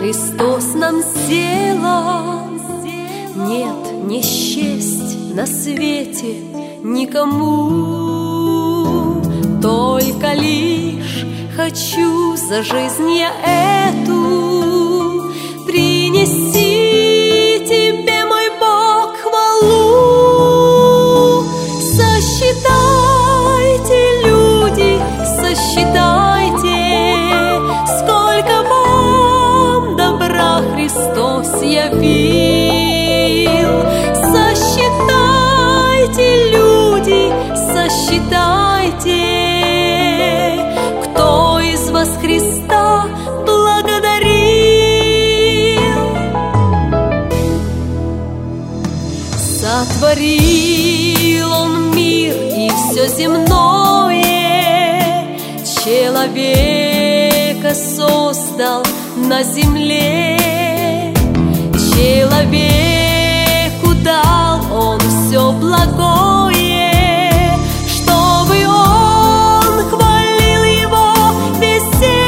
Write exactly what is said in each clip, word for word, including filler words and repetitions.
Христос нам сделал. Нет, не счесть на свете никому, только лишь хочу за жизнь я эту принести тебе, мой Бог, хвалу. Сосчитайте, люди, сосчитайте, сколько вам добра Христос явил. Сосчитайте, люди, сосчитайте, кто из вас Христа благодарил. Сотворил Он мир и все земное, человека создал на земле. Человеку дал Он все благое, чтобы он хвалил Его везде.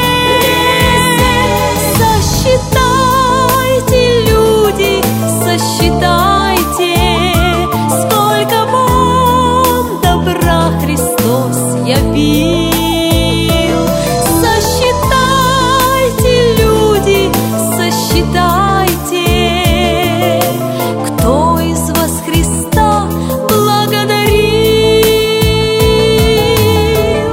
Сосчитайте, люди, сосчитайте, сколько вам добра Христос явил. Сосчитайте, люди, сосчитайте, кто из вас Христа благодарил.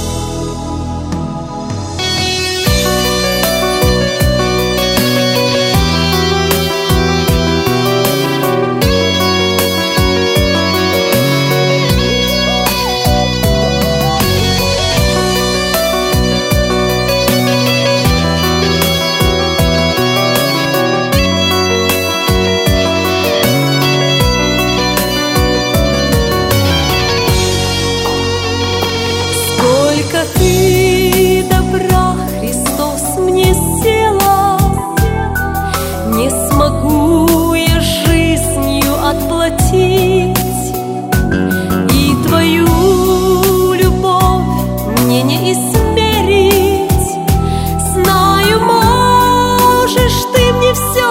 Сколько ты добра, Христос, мне сделал, не смогу я жизнью отплатить, и твою любовь мне не измерить. Знаю, можешь ты мне все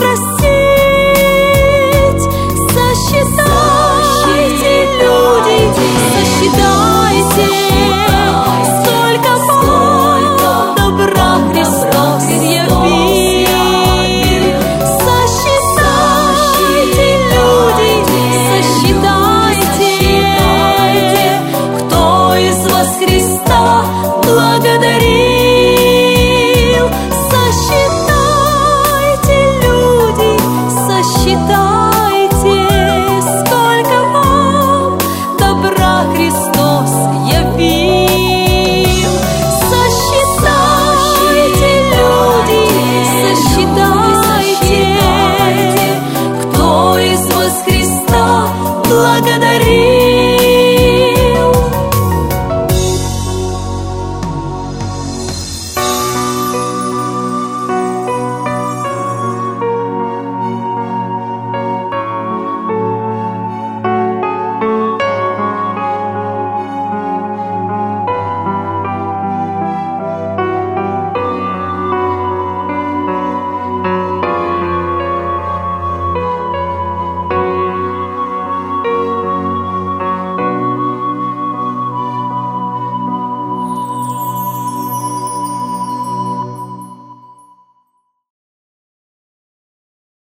простить. Сосчитайте, люди, сосчитайте, сколько вам добра Христос явил. Сосчитайте, люди, сосчитайте, кто из вас Христа благодарил. Сосчитайте, люди, сосчитайте, сколько вам добра Христос явил. Сосчитайте, люди, сосчитайте, кто из вас Христа благодарил.